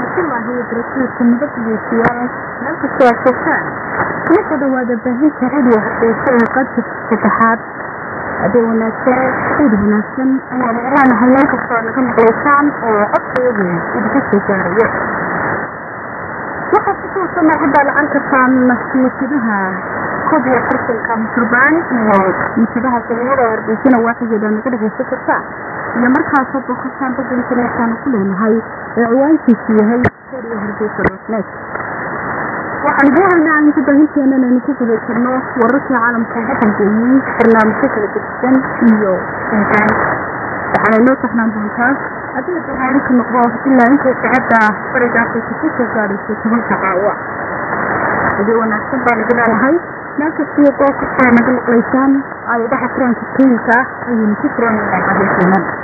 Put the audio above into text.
وحكي الله هي دراسة كنبت بيسيارة نالك السؤال شوفان نحن هذا بهي كريديو حتى قد تتحاب أدي وناسان عيد وناسان أنا هلاك السؤال لكم قليسان وعطي يبين إذا كاريه waxaa ku soo marxaba lacagta faamilkiidaha koobiya farsalka musurbaan musubaha sameeyada warbixina waaxida naga dhigaysa kartaa iyo markaas oo boqorkan dadkan ku leenahay ciwaankiisu yahay sariir horjeedka waxaan doonaynaa in baahinteena inaan ku guda jirno wararka caalamka ee xaqiiqiyay barnaamijyo kala duwan iyo waxaan noo taxnaan doontaa hadii taariikh noqdo ilaa inta sacada fariiqaasi ku soo gaarayso tobanka qaawa hadii wanaagsan baan idinahay marka si qof ka naga maqlaysaan ay dhaxaystaan kiinka ay ku furan